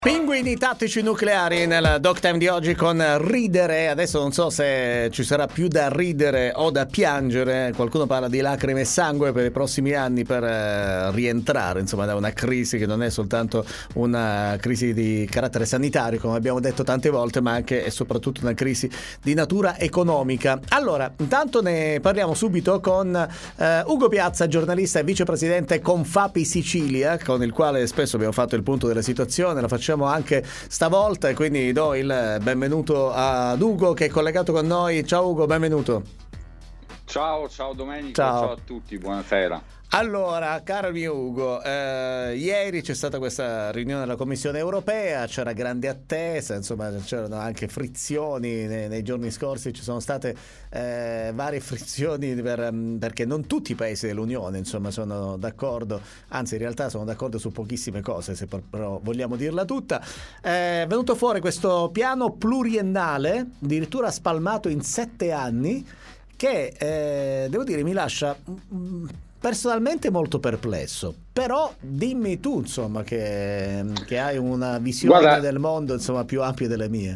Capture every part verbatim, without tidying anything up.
Pinguini tattici nucleari nel Doc Time di oggi con ridere. Adesso non so se ci sarà più da ridere o da piangere. Qualcuno parla di lacrime e sangue per i prossimi anni per eh, rientrare insomma da una crisi che non è soltanto una crisi di carattere sanitario, come abbiamo detto tante volte, ma anche e soprattutto una crisi di natura economica. Allora, intanto ne parliamo subito con eh, Ugo Piazza, giornalista e vicepresidente Confapi Sicilia, con il quale spesso abbiamo fatto il punto della situazione. Lo facciamo anche stavolta e quindi do il benvenuto ad Ugo che è collegato con noi. Ciao Ugo, benvenuto. Ciao, ciao Domenico, ciao, ciao a tutti, buonasera. Allora, caro mio Ugo, eh, ieri c'è stata questa riunione della Commissione Europea, c'era grande attesa, insomma c'erano anche frizioni nei, nei giorni scorsi, ci sono state eh, varie frizioni per, perché non tutti i paesi dell'Unione insomma sono d'accordo, anzi in realtà sono d'accordo su pochissime cose, se però vogliamo dirla tutta. È venuto fuori questo piano pluriennale, addirittura spalmato in sette anni, che eh, devo dire mi lascia mm, personalmente molto perplesso, però dimmi tu insomma che, che hai una visione Guarda, del mondo insomma più ampia delle mie.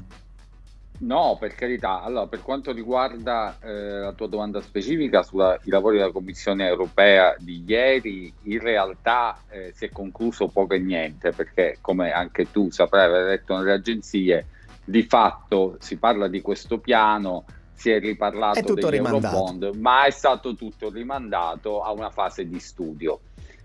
No, per carità. Allora, per quanto riguarda eh, la tua domanda specifica sui lavori della Commissione Europea di ieri, in realtà eh, si è concluso poco e niente, perché come anche tu saprai aver letto nelle agenzie, di fatto si parla di questo piano, si è riparlato degli rimandato. Eurobond, ma è stato tutto rimandato a una fase di studio.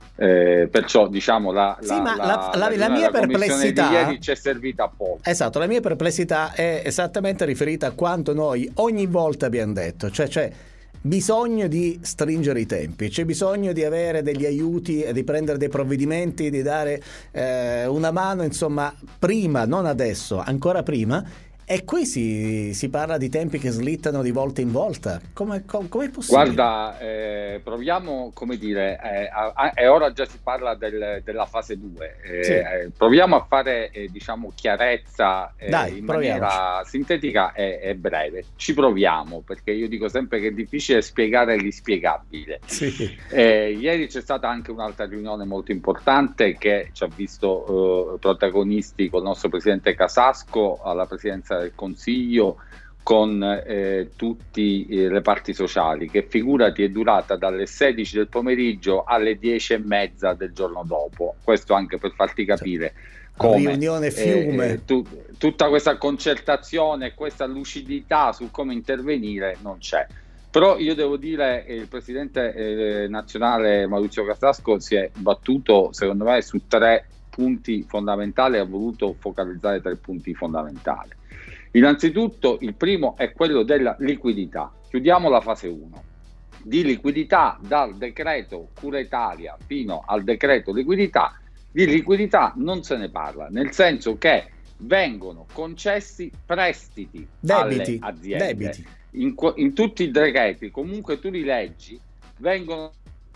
Eh, perciò diciamo la, sì, la, ma la, la, la, la, la mia perplessità di ieri ci è servita a poco. Esatto, la mia perplessità è esattamente riferita a quanto noi ogni volta abbiamo detto, cioè c'è bisogno di stringere i tempi, c'è bisogno di avere degli aiuti e di prendere dei provvedimenti, di dare eh, una mano insomma prima, non adesso, ancora prima. E qui si, si parla di tempi che slittano di volta in volta. Come com, è possibile? Guarda, eh, proviamo, come dire, eh, a, a, e ora già si parla del, della fase due. Eh, sì. eh, proviamo a fare, eh, diciamo, chiarezza eh, Dai, in proviamoci. maniera sintetica e, e breve. Ci proviamo, perché io dico sempre che è difficile spiegare l'inspiegabile. Sì. Eh, ieri c'è stata anche un'altra riunione molto importante che ci ha visto eh, protagonisti con il nostro presidente Casasco alla presidenza del Consiglio, con eh, tutte eh, le parti sociali, che figurati è durata dalle sedici del pomeriggio alle dieci e mezza del giorno dopo. Questo anche per farti capire come riunione fiume. Eh, tu, tutta questa concertazione, questa lucidità su come intervenire non c'è. Però io devo dire che il presidente eh, nazionale Maurizio Casasco si è battuto secondo me su tre punti fondamentali, ha voluto focalizzare tre punti fondamentali. Innanzitutto il primo è quello della liquidità. Chiudiamo la fase uno. Di liquidità, dal decreto Cura Italia fino al decreto liquidità, di liquidità non se ne parla, nel senso che vengono concessi prestiti debiti, alle aziende. Debiti. In, in tutti i decreti, comunque tu li leggi, vengono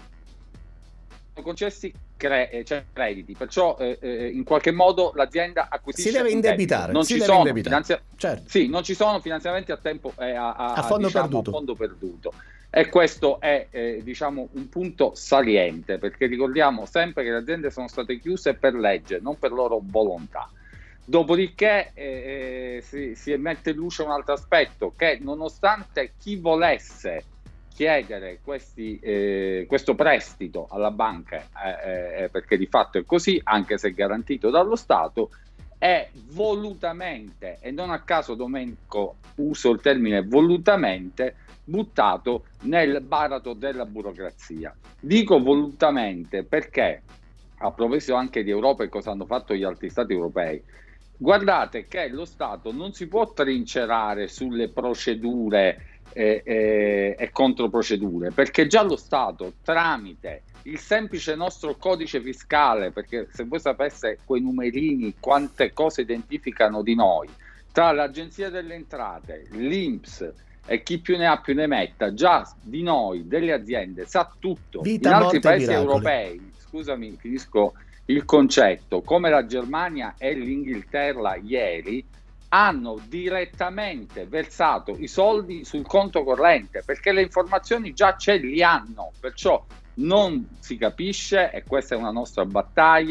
concessi cre- cioè crediti, perciò eh, eh, in qualche modo l'azienda acquisisce si deve indebitare, non si ci deve sono indebitare. Finanzia- certo. sì, non ci sono finanziamenti a tempo eh, a, a, a, fondo, diciamo, perduto. a fondo perduto, e questo è eh, diciamo un punto saliente, perché ricordiamo sempre che le aziende sono state chiuse per legge, non per loro volontà. Dopodiché eh, si, si mette in luce un altro aspetto, che nonostante chi volesse chiedere questi, eh, questo prestito alla banca, eh, eh, perché di fatto è così, anche se garantito dallo Stato, è volutamente, e non a caso Domenico uso il termine volutamente, buttato nel baratro della burocrazia. Dico volutamente perché, a proposito anche di Europa e cosa hanno fatto gli altri Stati europei, guardate che lo Stato non si può trincerare sulle procedure E, e, e controprocedure, perché già lo Stato, tramite il semplice nostro codice fiscale, perché se voi sapesse quei numerini quante cose identificano di noi, tra l'Agenzia delle Entrate, l'I N P S e chi più ne ha più ne metta, già di noi, delle aziende, sa tutto. Vita, in altri paesi miracoli. europei, scusami, finisco il concetto, come la Germania e l'Inghilterra ieri, hanno direttamente versato i soldi sul conto corrente, perché le informazioni già ce li hanno, perciò non si capisce, e questa è una nostra battaglia,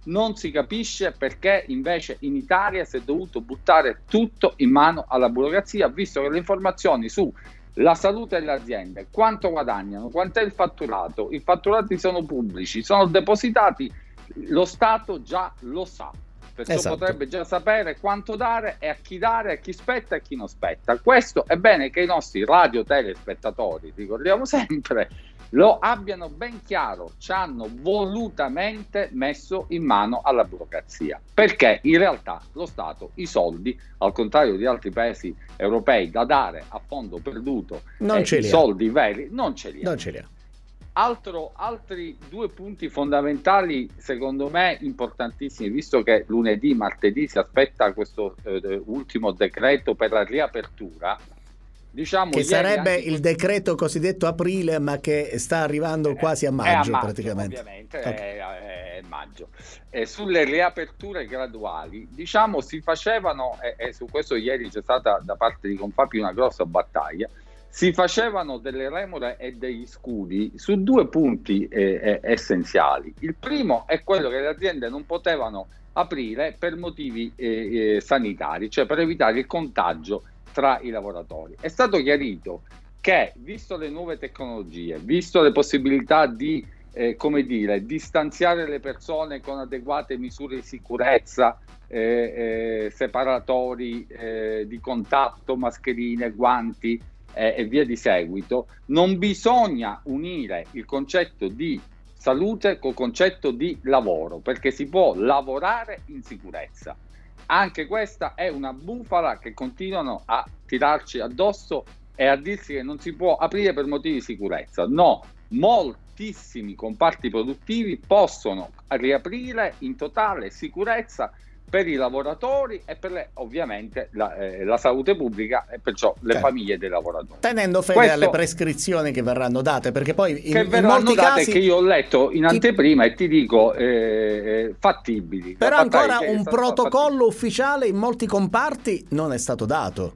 non si capisce perché invece in Italia si è dovuto buttare tutto in mano alla burocrazia, visto che le informazioni su la salute delle aziende, quanto guadagnano, quant'è il fatturato, i fatturati sono pubblici, sono depositati, lo Stato già lo sa, perciò esatto. potrebbe già sapere quanto dare e a chi dare, a chi spetta e a chi non spetta. Questo è bene che i nostri radio telespettatori, ricordiamo sempre, lo abbiano ben chiaro, ci hanno volutamente messo in mano alla burocrazia, perché in realtà lo Stato i soldi, al contrario di altri paesi europei da dare a fondo perduto, non eh, ce i li soldi veri non ce li ha. Non ce li ha. Altro, altri due punti fondamentali, secondo me importantissimi, visto che lunedì, martedì si aspetta questo eh, ultimo decreto per la riapertura. Diciamo, che sarebbe anche... il decreto cosiddetto aprile, ma che sta arrivando quasi a maggio, è a maggio praticamente. Ovviamente okay. è, è maggio. E sulle riaperture graduali, diciamo, si facevano, e, e su questo ieri c'è stata da parte di Confapi una grossa battaglia, si facevano delle remore e degli scudi su due punti eh, eh, essenziali. Il primo è quello che le aziende non potevano aprire per motivi eh, eh, sanitari, cioè per evitare il contagio tra i lavoratori. È stato chiarito che, visto le nuove tecnologie, visto le possibilità di, eh, come dire, distanziare le persone con adeguate misure di sicurezza, eh, eh, separatori eh, di contatto, mascherine, guanti eh, e via di seguito, non bisogna unire il concetto di salute col concetto di lavoro, perché si può lavorare in sicurezza. Anche questa è una bufala che continuano a tirarci addosso e a dirsi che non si può aprire per motivi di sicurezza. No, moltissimi comparti produttivi possono riaprire in totale sicurezza per i lavoratori e per le, ovviamente la, eh, la salute pubblica e perciò le certo. famiglie dei lavoratori. Tenendo fede Questo, alle prescrizioni che verranno date, perché poi in, che verranno in molti date casi che io ho letto in anteprima ti... e ti dico eh, fattibili. Però ancora un protocollo fattibili. ufficiale in molti comparti non è stato dato.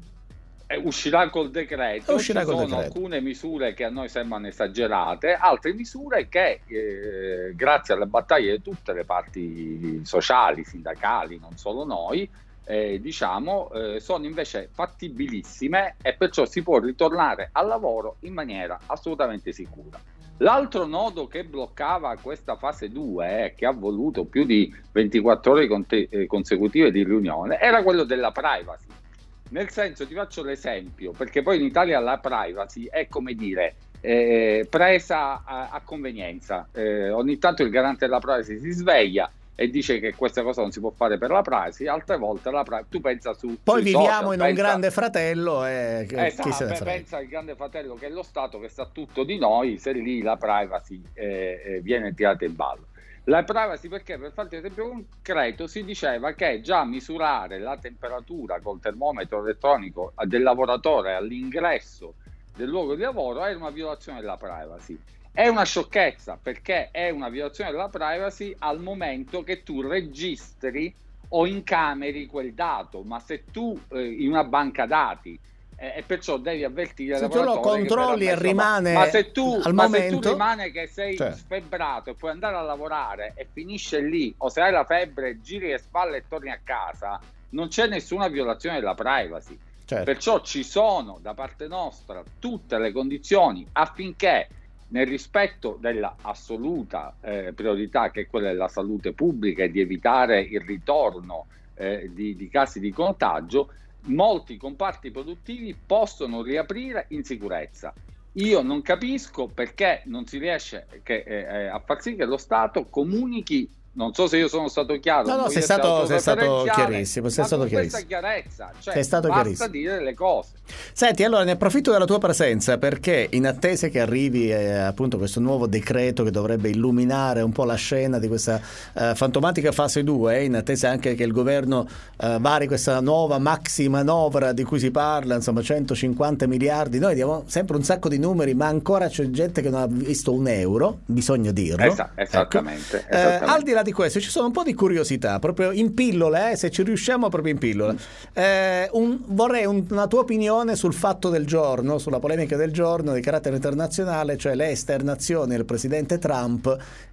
Uscirà col decreto, Uscirà ci col sono decreto. alcune misure che a noi sembrano esagerate, altre misure che eh, grazie alle battaglie di tutte le parti sociali, sindacali, non solo noi, eh, diciamo, eh, sono invece fattibilissime e perciò si può ritornare al lavoro in maniera assolutamente sicura. L'altro nodo che bloccava questa fase due, eh, che ha voluto più di ventiquattro ore conte- eh, consecutive di riunione, era quello della privacy. Nel senso, ti faccio l'esempio, perché poi in Italia la privacy è, come dire, eh, presa a, a convenienza. Eh, ogni tanto il garante della privacy si sveglia e dice che questa cosa non si può fare per la privacy, altre volte la privacy, tu pensa su poi viviamo social, in pensa, un grande fratello e esatto, chi se ne frega. Pensa al grande fratello che è lo Stato che sa tutto di noi, se lì la privacy eh, eh, viene tirata in ballo. La privacy perché, per farti un esempio concreto, si diceva che già misurare la temperatura col termometro elettronico del lavoratore all'ingresso del luogo di lavoro era una violazione della privacy. È una sciocchezza, perché è una violazione della privacy al momento che tu registri o incameri quel dato, ma se tu eh, in una banca dati eh, e perciò devi avvertire se tu lo controlli e rimane ma se tu, al ma momento, se tu rimane che sei cioè. sfebbrato e puoi andare a lavorare e finisce lì, o se hai la febbre giri le spalle e torni a casa, non c'è nessuna violazione della privacy. Certo. Perciò ci sono da parte nostra tutte le condizioni affinché, nel rispetto della assoluta eh, priorità che è quella della salute pubblica e di evitare il ritorno eh, di, di casi di contagio, molti comparti produttivi possono riaprire in sicurezza. Io non capisco perché non si riesce che, eh, a far sì che lo Stato comunichi. Non so se io sono stato chiaro. No, no, sei stato, sei stato chiarissimo. Sei stato chiarissimo. Chiarezza, cioè, sei stato basta chiarissimo. dire le cose. Senti, allora ne approfitto della tua presenza perché in attesa che arrivi eh, appunto questo nuovo decreto che dovrebbe illuminare un po' la scena di questa eh, fantomatica fase due, in attesa anche che il governo eh, vari questa nuova maxi manovra di cui si parla, insomma centocinquanta miliardi, noi diamo sempre un sacco di numeri, ma ancora c'è gente che non ha visto un euro, bisogna dirlo. Esa- esattamente. Ecco. esattamente. Eh, al di là di questo ci sono un po' di curiosità, proprio in pillole, eh, se ci riusciamo proprio in pillole. Eh, un, vorrei un, una tua opinione sul fatto del giorno, sulla polemica del giorno di carattere internazionale, cioè le esternazioni del presidente Trump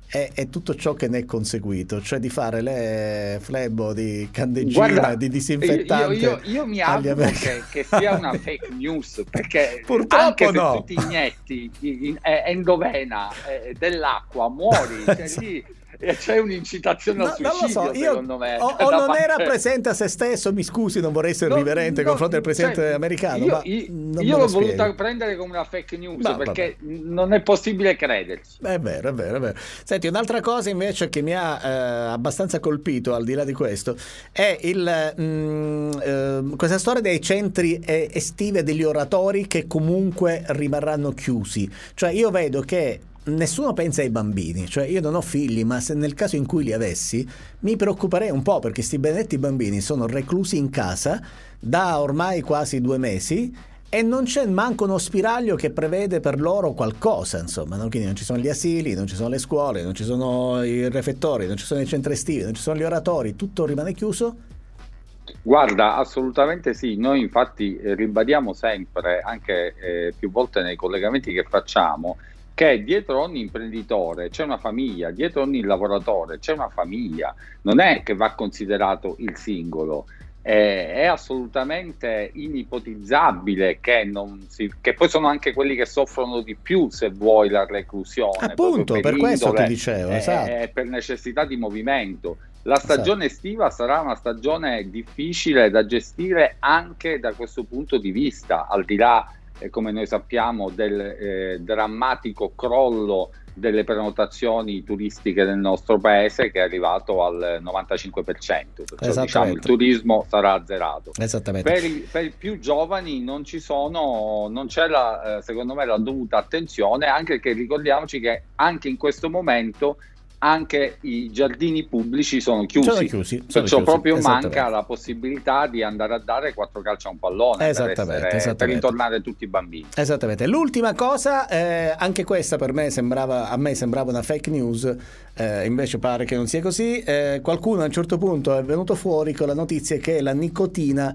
è, è tutto ciò che ne è conseguito, cioè di fare le flebo di candeggina, Guarda, di disinfettante. io, io, io mi agli auguro americani. che, che sia una fake news, perché Purtroppo anche se no. tu ti inietti in, in, endovena eh, dell'acqua, muori, cioè lì e c'è un'incitazione al No, non lo suicidio, so, io secondo me. o, o da non parte- era presente a se stesso, mi scusi, non vorrei essere No, riverente nei no, confronti del presidente cioè, americano, io, ma io, non io me l'ho lo voluta spiego. prendere come una fake news, No, perché vabbè. non è possibile crederci. È vero, è vero, è vero. Senti, un'altra cosa invece che mi ha eh, abbastanza colpito, al di là di questo, è il, mh, eh, questa storia dei centri eh, estivi e degli oratori che comunque rimarranno chiusi. Cioè io vedo che nessuno pensa ai bambini, cioè io non ho figli, ma se nel caso in cui li avessi mi preoccuperei un po', perché sti benedetti bambini sono reclusi in casa da ormai quasi due mesi e non c'è manco uno spiraglio che prevede per loro qualcosa, insomma, no? Quindi non ci sono gli asili, non ci sono le scuole, non ci sono i refettori, non ci sono i centri estivi, non ci sono gli oratori, tutto rimane chiuso. Guarda, assolutamente sì, noi infatti eh, ribadiamo sempre, anche eh, più volte nei collegamenti che facciamo, che dietro ogni imprenditore c'è una famiglia, dietro ogni lavoratore c'è una famiglia, non è che va considerato il singolo. Eh, è assolutamente inipotizzabile che non si, che poi sono anche quelli che soffrono di più, se vuoi, la reclusione, Appunto, proprio per questo indole, ti dicevo, eh, esatto. eh, per necessità di movimento. La stagione estiva sarà una stagione difficile da gestire anche da questo punto di vista, al di là, eh, come noi sappiamo, del eh, drammatico crollo delle prenotazioni turistiche nel nostro paese, che è arrivato al novantacinque per cento, perciò diciamo il turismo sarà azzerato. Esattamente. Per i, per i più giovani non ci sono, non c'è la, eh, secondo me, la dovuta attenzione, anche perché ricordiamoci che anche in questo momento anche i giardini pubblici sono chiusi, sono chiusi sono perciò chiusi, proprio manca la possibilità di andare a dare quattro calci a un pallone, per, essere, per ritornare tutti i bambini. Esattamente. L'ultima cosa, eh, anche questa per me sembrava, a me sembrava una fake news, eh, invece pare che non sia così. Eh, qualcuno a un certo punto è venuto fuori con la notizia che la nicotina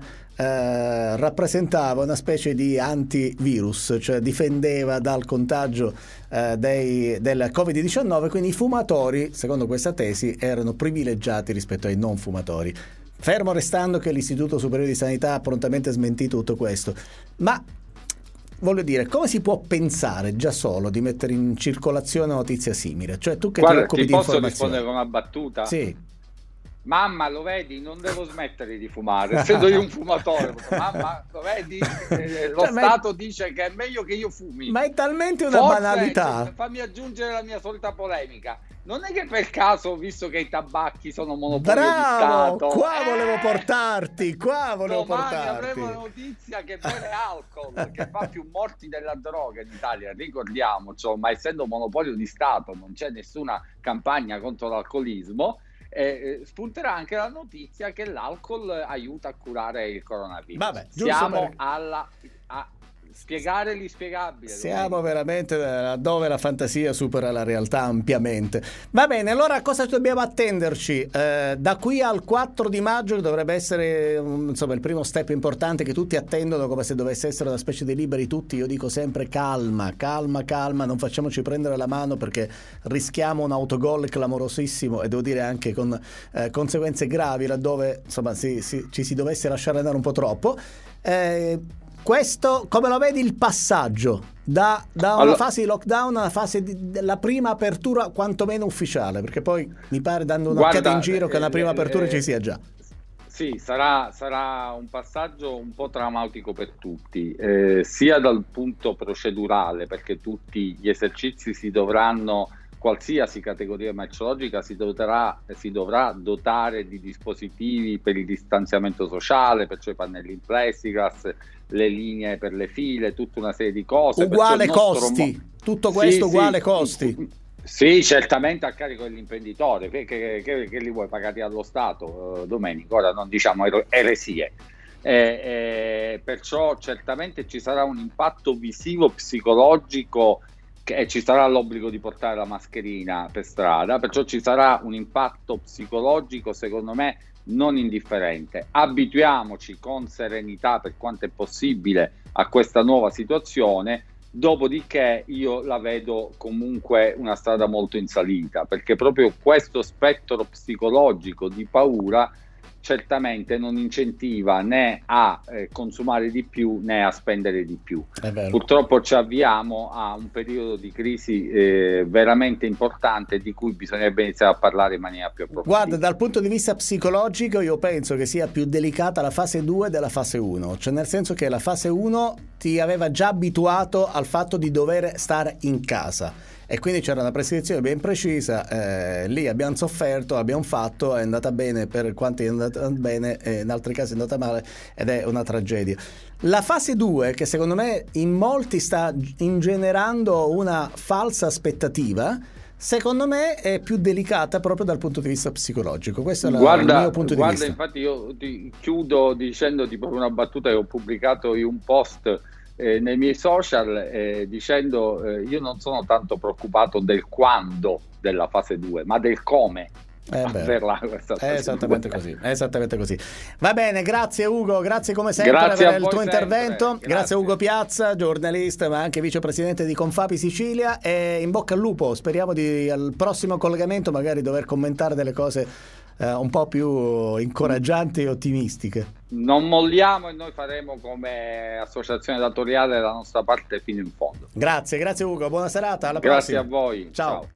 Eh, rappresentava una specie di antivirus, cioè difendeva dal contagio eh, dei, del covid diciannove, quindi i fumatori, secondo questa tesi, erano privilegiati rispetto ai non fumatori. Fermo restando che l'Istituto Superiore di Sanità ha prontamente smentito tutto questo, ma voglio dire, come si può pensare già solo di mettere in circolazione una notizia simile? Cioè tu che Guarda, ti occupi ti di posso informazione. rispondere con una battuta? Sì. Mamma, lo vedi, non devo smettere di fumare, essendo io un fumatore. Mamma, lo vedi, eh, lo cioè, Stato è... dice che è meglio che io fumi. Ma è talmente una Forse, banalità. Cioè, fammi aggiungere la mia solita polemica. Non è che per caso, visto che i tabacchi sono monopolio Bravo, di Stato, qua eh, volevo portarti, qua volevo domani portarti. avremo la notizia che bere alcol, che fa più morti della droga in Italia, ricordiamoci, ma essendo monopolio di Stato non c'è nessuna campagna contro l'alcolismo. Eh, spunterà anche la notizia che l'alcol aiuta a curare il coronavirus. Vabbè, siamo per... alla a spiegare l'inspiegabile. Siamo veramente dove la fantasia supera la realtà ampiamente. Va bene, allora cosa dobbiamo attenderci? Eh, da qui al quattro di maggio dovrebbe essere insomma il primo step importante che tutti attendono, come se dovesse essere una specie di liberi tutti. Io dico sempre calma, calma, calma, non facciamoci prendere la mano, perché rischiamo un autogol clamorosissimo e devo dire anche con eh, conseguenze gravi laddove insomma si, si, ci si dovesse lasciare andare un po' troppo. Eh, Questo, come lo vedi il passaggio da, da una allora, fase di lockdown a una fase di, della prima apertura quantomeno ufficiale, perché poi mi pare, dando un'occhiata in giro, che eh, la prima apertura eh, ci sia già. Sì, sarà, sarà un passaggio un po' traumatico per tutti, eh, sia dal punto procedurale, perché tutti gli esercizi si dovranno, qualsiasi categoria merceologica si dovrà, si dovrà dotare di dispositivi per il distanziamento sociale, perciò i pannelli in plexiglass, le linee per le file, tutta una serie di cose. Uguale costi, mo- tutto questo sì, uguale sì, costi. Sì, certamente a carico dell'imprenditore, che, che, che, che li vuoi pagati allo Stato, uh, Domenico, ora non diciamo eresie. Eh, eh, perciò certamente ci sarà un impatto visivo, psicologico, che ci sarà l'obbligo di portare la mascherina per strada, perciò ci sarà un impatto psicologico, secondo me, non indifferente. Abituiamoci con serenità, per quanto è possibile, a questa nuova situazione. Dopodiché io la vedo comunque una strada molto in salita, perché proprio questo spettro psicologico di paura certamente non incentiva né a eh, consumare di più né a spendere di più. Purtroppo ci avviamo a un periodo di crisi eh, veramente importante, di cui bisognerebbe iniziare a parlare in maniera più approfondita. Guarda, dal punto di vista psicologico io penso che sia più delicata la fase due della fase uno, cioè nel senso che la fase uno ti aveva già abituato al fatto di dover stare in casa e quindi c'era una prescrizione ben precisa, eh, lì abbiamo sofferto, abbiamo fatto, è andata bene per quanti è andata bene, e in altri casi è andata male ed è una tragedia. La fase due, che secondo me in molti sta ingenerando una falsa aspettativa, secondo me è più delicata proprio dal punto di vista psicologico. Questo è la, guarda, il mio punto guarda, di vista. Infatti io ti chiudo dicendoti proprio una battuta che ho pubblicato in un post eh, nei miei social eh, dicendo eh, io non sono tanto preoccupato del quando della fase due, ma del come. Eh è esattamente così, è esattamente così. Va bene, grazie Ugo, grazie come sempre grazie per il tuo sempre. intervento. Grazie. Grazie a Ugo Piazza, giornalista ma anche vicepresidente di Confapi Sicilia, e in bocca al lupo. Speriamo di al prossimo collegamento magari dover commentare delle cose eh, un po' più incoraggianti e ottimistiche. Non molliamo e noi faremo come associazione datoriale la nostra parte fino in fondo. Grazie, grazie Ugo, buona serata, alla grazie prossima. Grazie a voi. Ciao. Ciao.